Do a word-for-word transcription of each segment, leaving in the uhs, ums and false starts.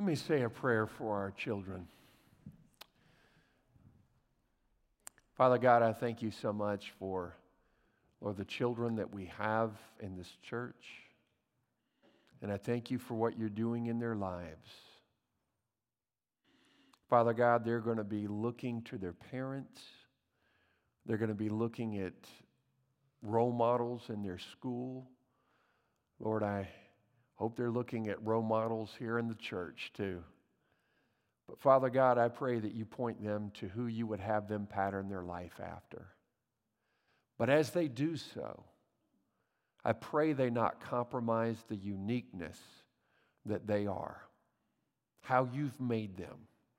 Let me say a prayer for our children. Father God, I thank you so much for, Lord, the children that we have in this church. And I thank you for what you're doing in their lives. Father God, they're going to be looking to their parents. They're going to be looking at role models in their school. Lord, I hope they're looking at role models here in the church too. But Father God, I pray that you point them to who you would have them pattern their life after. But as they do so, I pray they not compromise the uniqueness that they are, how you've made them.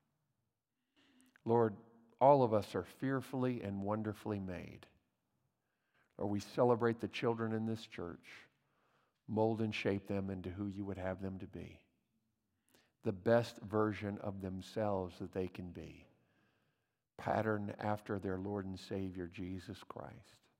Lord, all of us are fearfully and wonderfully made. Or we celebrate the children in this church, mold and shape them into who you would have them to be. The best version of themselves that they can be, patterned after their Lord and Savior, Jesus Christ.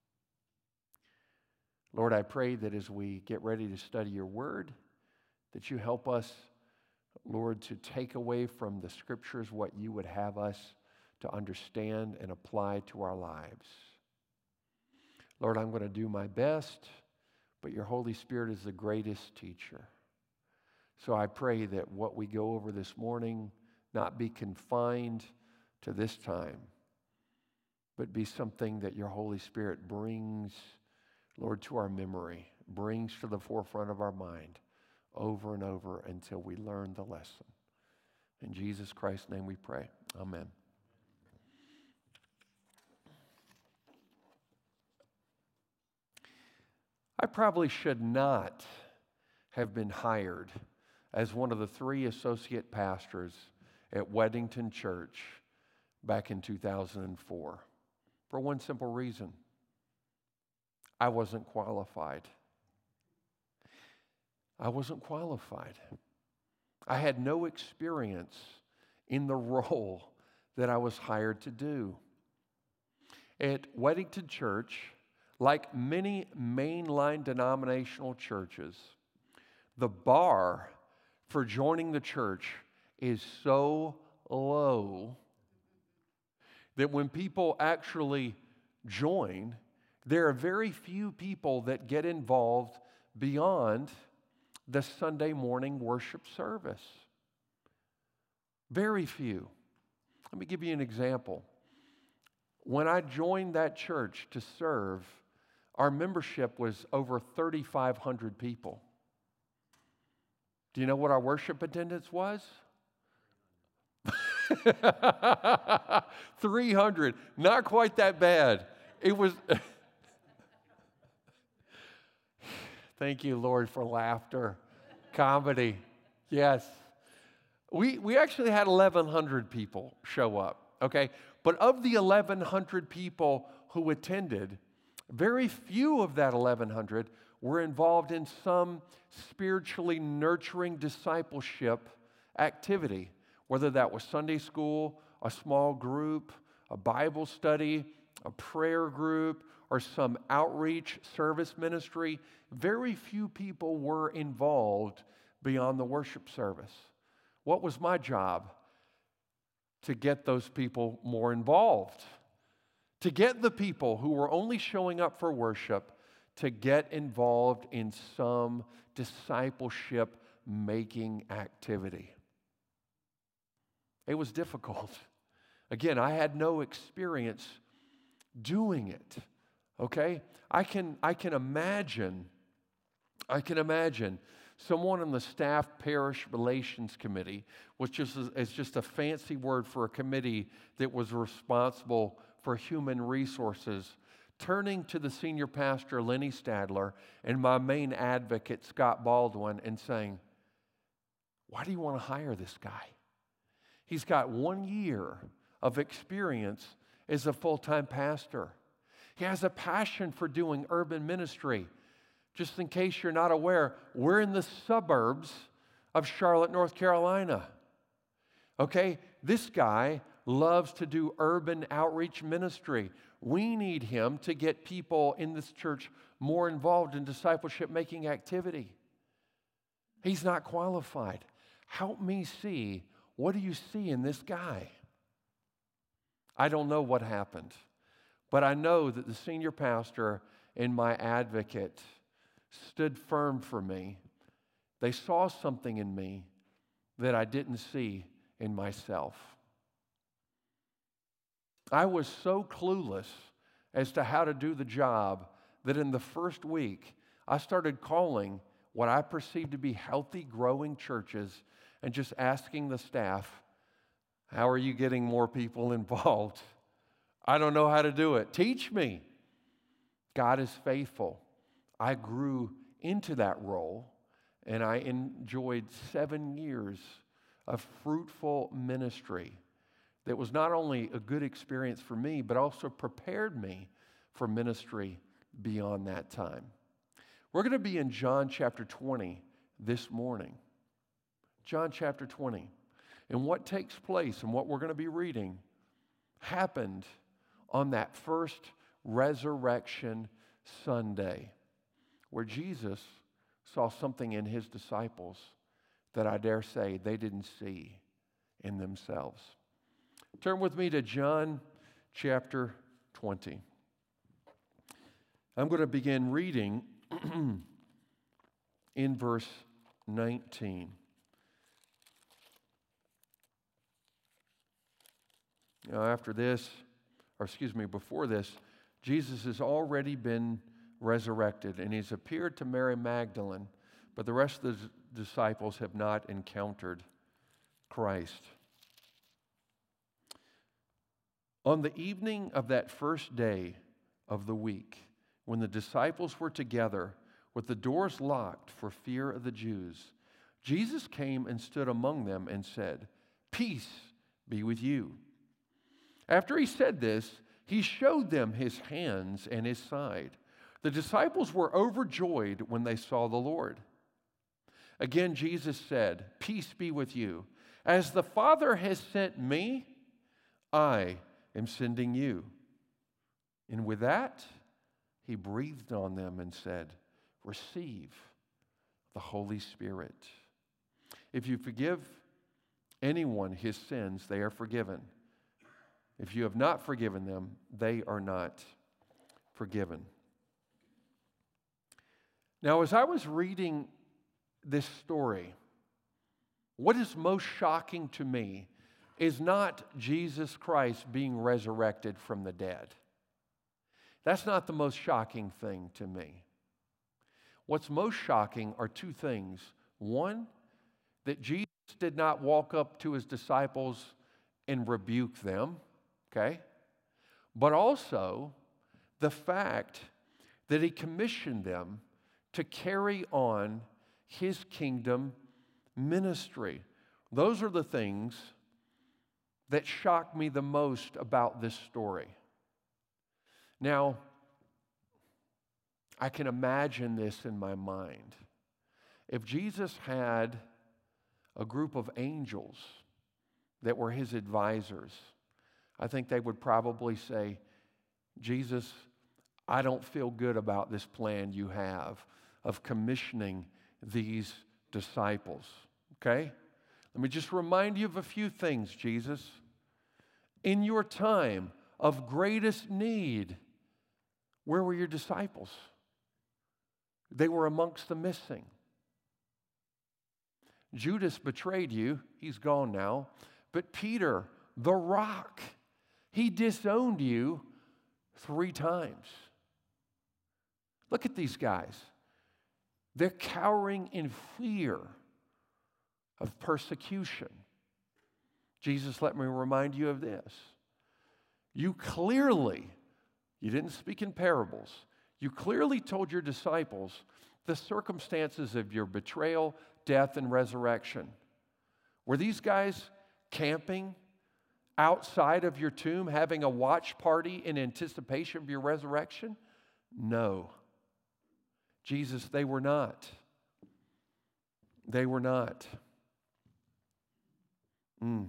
Lord, I pray that as we get ready to study your word, that you help us, Lord, to take away from the scriptures what you would have us to understand and apply to our lives. Lord, I'm going to do my best, but your Holy Spirit is the greatest teacher. So I pray that what we go over this morning not be confined to this time, but be something that your Holy Spirit brings, Lord, to our memory, brings to the forefront of our mind over and over until we learn the lesson. In Jesus Christ's name we pray. Amen. I probably should not have been hired as one of the three associate pastors at Weddington Church back in two thousand four for one simple reason. I wasn't qualified. I wasn't qualified. I had no experience in the role that I was hired to do. At Weddington Church, like many mainline denominational churches, the bar for joining the church is so low that when people actually join, there are very few people that get involved beyond the Sunday morning worship service. Very few. Let me give you an example. When I joined that church to serve, our membership was over thirty-five hundred people. Do you know what our worship attendance was? three hundred. Not quite that bad. It was... Thank you, Lord, for laughter. Comedy. Yes. We, we actually had eleven hundred people show up, okay? But of the eleven hundred people who attended, very few of that eleven hundred were involved in some spiritually nurturing discipleship activity, whether that was Sunday school, a small group, a Bible study, a prayer group, or some outreach service ministry. Very few people were involved beyond the worship service. What was my job? To get those people more involved. To get the people who were only showing up for worship to get involved in some discipleship-making activity. It was difficult. Again, I had no experience doing it, okay? I can, I can imagine, I can imagine someone on the staff parish relations committee, which is, is just a fancy word for a committee that was responsible for human resources, turning to the senior pastor, Lenny Stadler, and my main advocate, Scott Baldwin, and saying, why do you want to hire this guy? He's got one year of experience as a full-time pastor. He has a passion for doing urban ministry. Just in case you're not aware, we're in the suburbs of Charlotte, North Carolina. Okay? This guy loves to do urban outreach ministry. We need him to get people in this church more involved in discipleship-making activity. He's not qualified. help me see, what do you see in this guy? I don't know what happened, but I know that the senior pastor and my advocate stood firm for me. They saw something in me that I didn't see in myself. I was so clueless as to how to do the job that in the first week, I started calling what I perceived to be healthy, growing churches and just asking the staff, how are you getting more people involved? I don't know how to do it. Teach me. God is faithful. I grew into that role, and I enjoyed seven years of fruitful ministry that was not only a good experience for me, but also prepared me for ministry beyond that time. We're going to be in John chapter twenty this morning. John chapter twenty. And what takes place and what we're going to be reading happened on that first Resurrection Sunday, where Jesus saw something in his disciples that I dare say they didn't see in themselves. Turn with me to John chapter twenty. I'm going to begin reading in verse nineteen. Now, after this, or excuse me, before this, Jesus has already been resurrected, and he's appeared to Mary Magdalene, but the rest of the disciples have not encountered Christ. On the evening of that first day of the week, when the disciples were together with the doors locked for fear of the Jews, Jesus came and stood among them and said, "Peace be with you." After he said this, he showed them his hands and his side. The disciples were overjoyed when they saw the Lord. Again, Jesus said, "Peace be with you. As the Father has sent me, I am sending you." And with that, he breathed on them and said, "Receive the Holy Spirit. If you forgive anyone his sins, they are forgiven. If you have not forgiven them, they are not forgiven." Now, as I was reading this story, what is most shocking to me is not Jesus Christ being resurrected from the dead. That's not the most shocking thing to me. What's most shocking are two things. One, that Jesus did not walk up to his disciples and rebuke them, okay? But also the fact that he commissioned them to carry on his kingdom ministry. Those are the things that shock me the most about this story. Now, I can imagine this in my mind. If Jesus had a group of angels that were his advisors, I think they would probably say, "Jesus, I don't feel good about this plan you have of commissioning these disciples." Okay? Let me just remind you of a few things, Jesus. In your time of greatest need, where were your disciples? They were amongst the missing. Judas betrayed you. He's gone now. But Peter, the rock, he disowned you three times. Look at these guys. They're cowering in fear of persecution. Jesus, let me remind you of this. You clearly, you didn't speak in parables, you clearly told your disciples the circumstances of your betrayal, death, and resurrection. Were these guys camping outside of your tomb, having a watch party in anticipation of your resurrection? No. Jesus, they were not. They were not. Mm.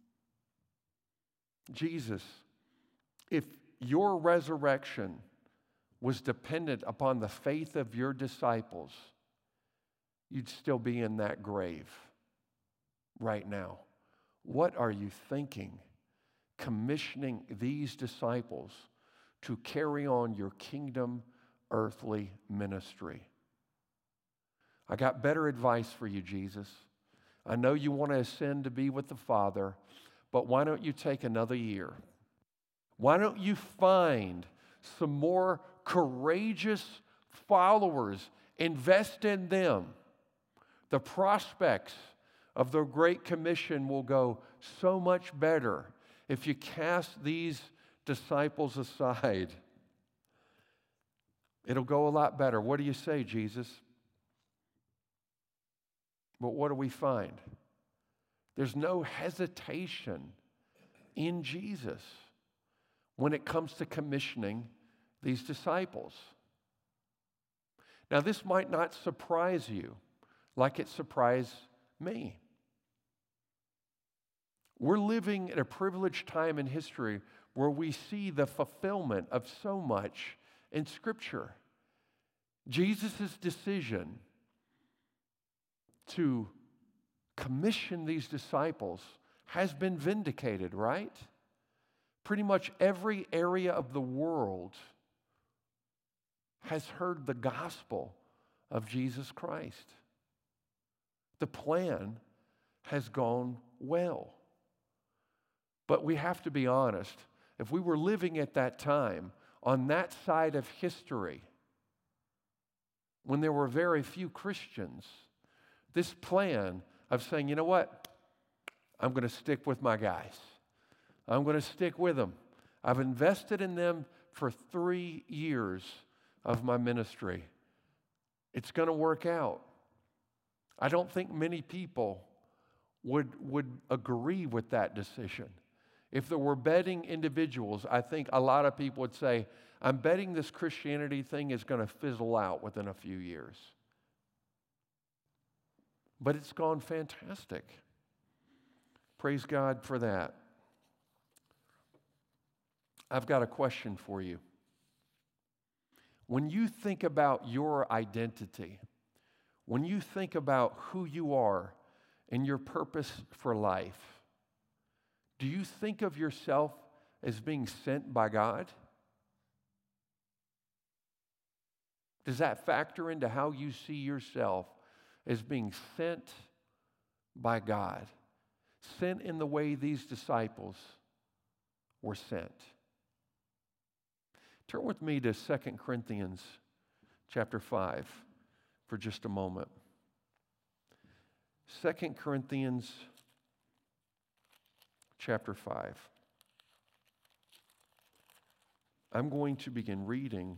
Jesus, if your resurrection was dependent upon the faith of your disciples, you'd still be in that grave. right now? What are you thinking? Commissioning these disciples to carry on your kingdom earthly ministry. I got better advice for you, Jesus. I know you want to ascend to be with the Father, but why don't you take another year? Why don't you find some more courageous followers? Invest in them. The prospects of the Great Commission will go so much better if you cast these disciples aside. It'll go a lot better. What do you say, Jesus? But what do we find? There's no hesitation in Jesus when it comes to commissioning these disciples. Now, this might not surprise you like it surprised me. We're living at a privileged time in history where we see the fulfillment of so much in Scripture. Jesus' decision to commission these disciples has been vindicated, right? Pretty much every area of the world has heard the gospel of Jesus Christ. The plan has gone well. But we have to be honest. If we were living at that time, on that side of history, when there were very few Christians, this plan of saying, you know what? I'm going to stick with my guys. I'm going to stick with them. I've invested in them for three years of my ministry. It's going to work out. I don't think many people would, would agree with that decision. If there were betting individuals, I think a lot of people would say, I'm betting this Christianity thing is going to fizzle out within a few years. But it's gone fantastic. Praise God for that. I've got a question for you. When you think about your identity, when you think about who you are and your purpose for life, do you think of yourself as being sent by God? Does that factor into how you see yourself as being sent by God? Sent in the way these disciples were sent. Turn with me to Second Corinthians chapter five for just a moment. Second Corinthians chapter five. I'm going to begin reading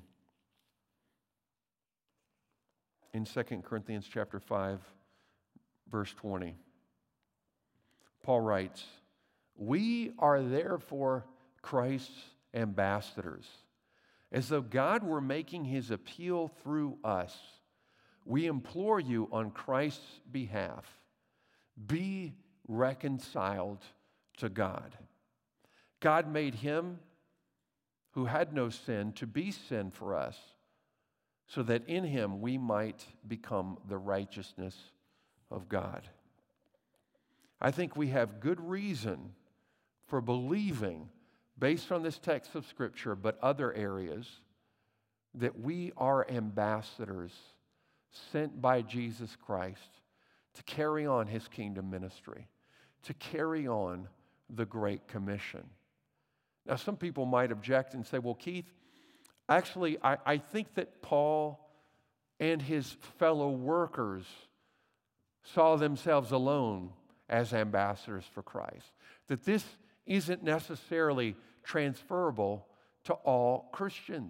in Second Corinthians chapter five, verse twenty. Paul writes, "We are therefore Christ's ambassadors, as though God were making his appeal through us. We implore you on Christ's behalf, be reconciled to God. God made him who had no sin to be sin for us, so that in him we might become the righteousness of God." I think we have good reason for believing, based on this text of Scripture, but other areas, that we are ambassadors sent by Jesus Christ to carry on his kingdom ministry, to carry on the Great Commission. Now, some people might object and say, well, Keith, actually, I, I think that Paul and his fellow workers saw themselves alone as ambassadors for Christ, that this isn't necessarily transferable to all Christians.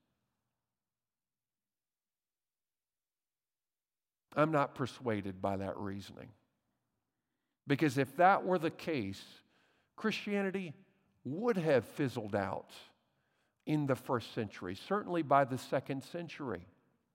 I'm not persuaded by that reasoning. Because if that were the case, Christianity would have fizzled out in the first century, certainly by the second century.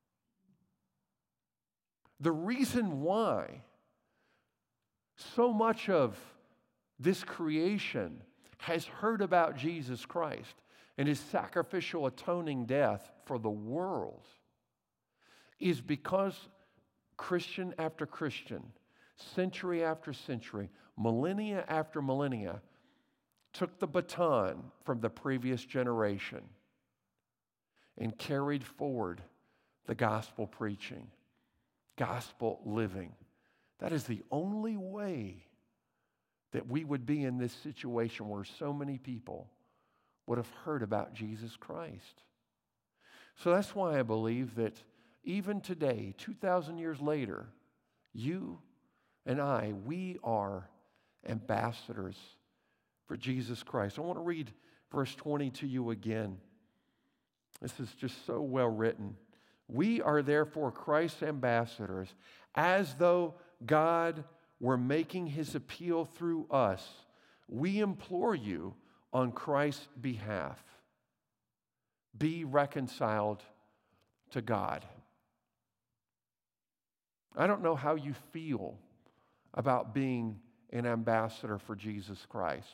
The reason why so much of this creation has heard about Jesus Christ and his sacrificial atoning death for the world is because Christian after Christian century after century, millennia after millennia, took the baton from the previous generation and carried forward the gospel preaching, gospel living. That is the only way that we would be in this situation where so many people would have heard about Jesus Christ. So that's why I believe that even today, two thousand years later, you and I, we are ambassadors for Jesus Christ. I want to read verse twenty to you again. This is just so well written. We are therefore Christ's ambassadors, as though God were making his appeal through us. We implore you on Christ's behalf, be reconciled to God. I don't know how you feel about being an ambassador for Jesus Christ.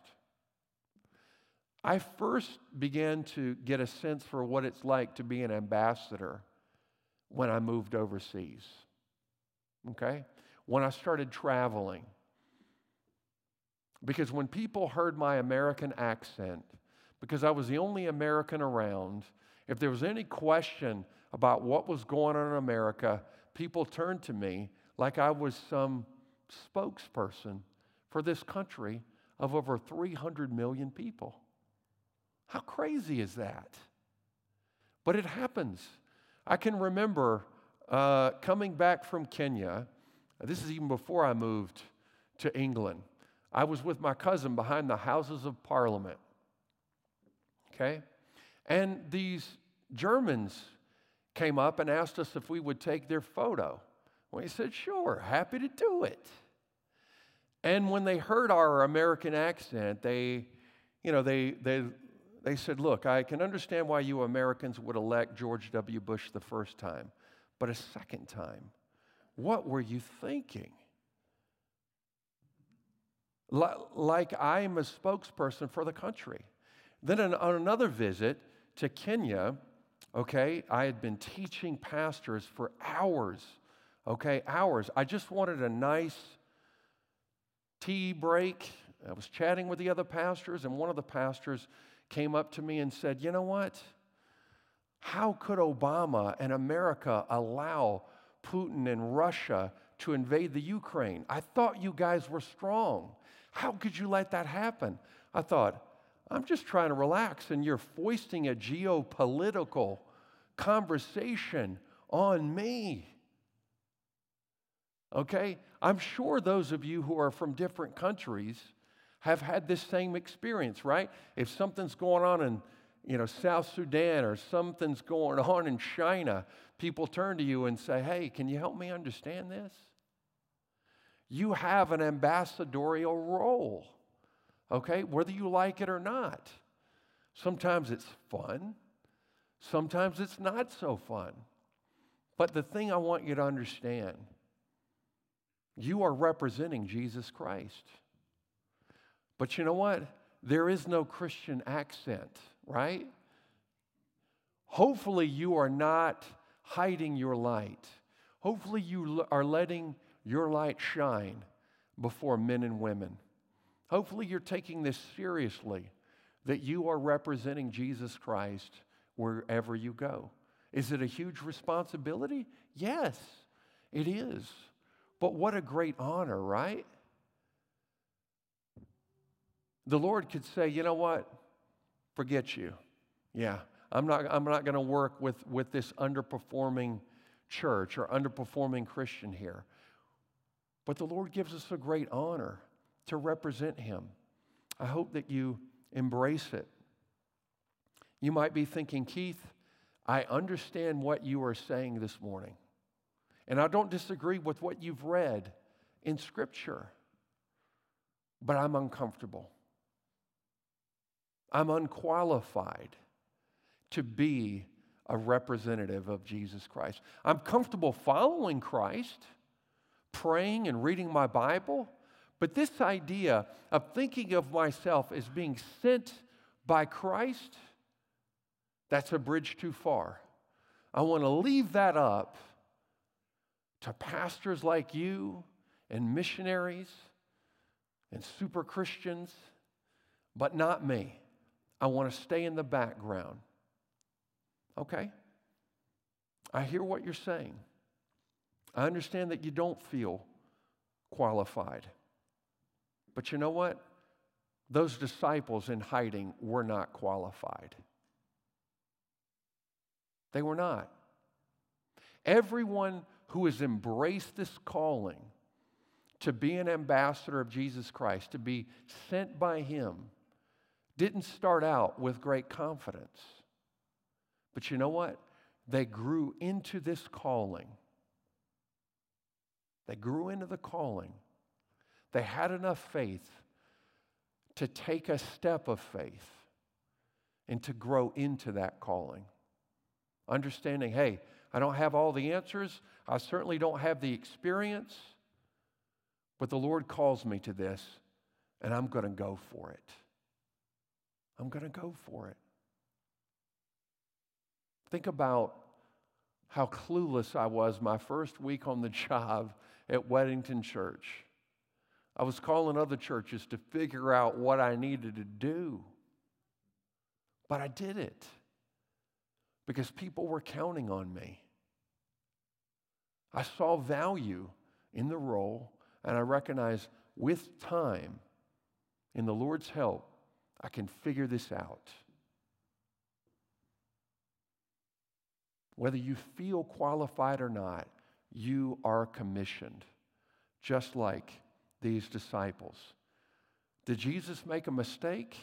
I first began to get a sense for what it's like to be an ambassador when I moved overseas. Okay? When I started traveling. Because when people heard my American accent, because I was the only American around, if there was any question about what was going on in America, people turned to me like I was some spokesperson for this country of over three hundred million people. How crazy is that? But it happens. I can remember uh, coming back from Kenya. This is even before I moved to England. I was with my cousin behind the Houses of Parliament. Okay? And these Germans came up and asked us if we would take their photo. We said, sure, happy to do it. And when they heard our American accent, they, you know, they, they, they said, look, I can understand why you Americans would elect George W. Bush the first time, but a second time, what were you thinking? Like I'm a spokesperson for the country. Then on another visit to Kenya, okay, I had been teaching pastors for hours, okay, hours. I just wanted a nice tea break. I was chatting with the other pastors, and one of the pastors came up to me and said, you know what? How could Obama and America allow Putin and Russia to invade the Ukraine? I thought you guys were strong. How could you let that happen? I thought, I'm just trying to relax, and you're foisting a geopolitical conversation on me. Okay? I'm sure those of you who are from different countries have had this same experience, right? If something's going on in, you know, South Sudan or something's going on in China, people turn to you and say, hey, can you help me understand this? You have an ambassadorial role, okay, whether you like it or not. Sometimes it's fun. Sometimes it's not so fun. But the thing I want you to understand, you are representing Jesus Christ. But you know what? There is no Christian accent, right? Hopefully you are not hiding your light. Hopefully you are letting your light shine before men and women. Hopefully you're taking this seriously, that you are representing Jesus Christ wherever you go. Is it a huge responsibility? Yes, it is. But what a great honor, right? The Lord could say, you know what? Forget you. Yeah, I'm not, I'm not going to work with, with this underperforming church or underperforming Christian here. But the Lord gives us a great honor to represent Him. I hope that you embrace it. You might be thinking, Keith, I understand what you are saying this morning. And I don't disagree with what you've read in Scripture. But I'm uncomfortable. I'm unqualified to be a representative of Jesus Christ. I'm comfortable following Christ, praying and reading my Bible, but this idea of thinking of myself as being sent by Christ, that's a bridge too far. I want to leave that up to pastors like you and missionaries and super Christians, but not me. I want to stay in the background. Okay? I hear what you're saying. I understand that you don't feel qualified. But you know what? Those disciples in hiding were not qualified. They were not. Everyone who has embraced this calling to be an ambassador of Jesus Christ, to be sent by Him, didn't start out with great confidence. But you know what? They grew into this calling. They grew into the calling. They had enough faith to take a step of faith and to grow into that calling. Understanding, hey, I don't have all the answers. I certainly don't have the experience. But the Lord calls me to this, and I'm going to go for it. I'm going to go for it. Think about how clueless I was my first week on the job at Weddington Church. I was calling other churches to figure out what I needed to do. But I did it because people were counting on me. I saw value in the role, and I recognized with time, in the Lord's help, I can figure this out. Whether you feel qualified or not, you are commissioned, just like these disciples. Did Jesus make a mistake?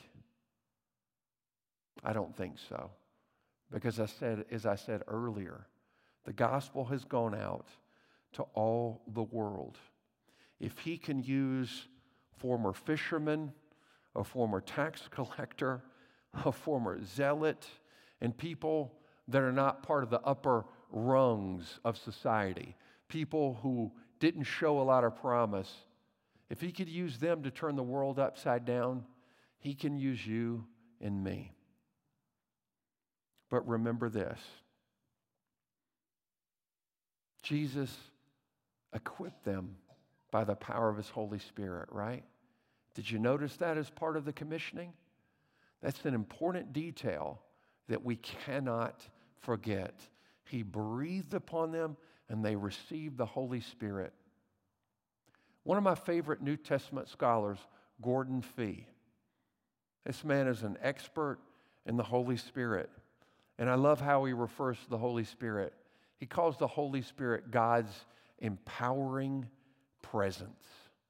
I don't think so. Because I said, as I said earlier, the gospel has gone out to all the world. If He can use former fishermen, a former tax collector, a former zealot, and people that are not part of the upper rungs of society, people who didn't show a lot of promise, if He could use them to turn the world upside down, He can use you and me. But remember this, Jesus equipped them by the power of His Holy Spirit, right? Did you notice that as part of the commissioning? That's an important detail that we cannot forget. He breathed upon them and they received the Holy Spirit. One of my favorite New Testament scholars, Gordon Fee. This man is an expert in the Holy Spirit. And I love how he refers to the Holy Spirit. He calls the Holy Spirit God's empowering presence.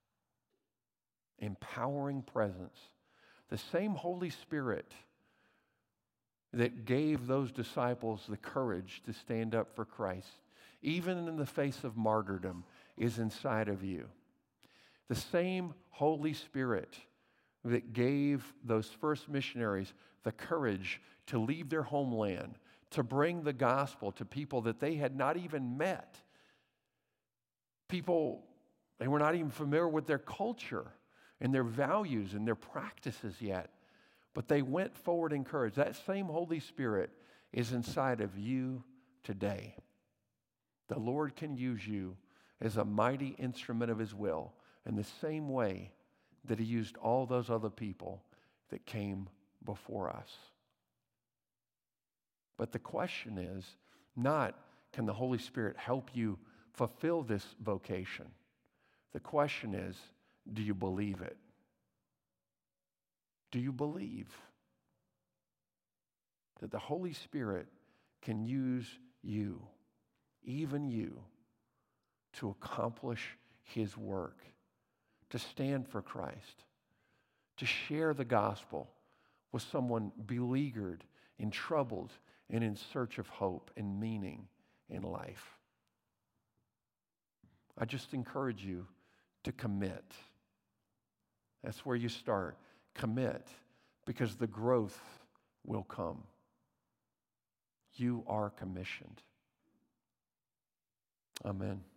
Empowering presence. The same Holy Spirit that gave those disciples the courage to stand up for Christ, even in the face of martyrdom, is inside of you. The same Holy Spirit that gave those first missionaries the courage to leave their homeland, to bring the gospel to people that they had not even met. People, they were not even familiar with their culture and their values and their practices yet. But they went forward in courage. That same Holy Spirit is inside of you today. The Lord can use you as a mighty instrument of His will in the same way that He used all those other people that came before us. But the question is not, can the Holy Spirit help you fulfill this vocation? The question is, do you believe it? Do you believe that the Holy Spirit can use you, even you, to accomplish His work, to stand for Christ, to share the gospel with someone beleaguered and troubled and in search of hope and meaning in life? I just encourage you to commit. That's where you start. Commit, because the growth will come. You are commissioned. Amen.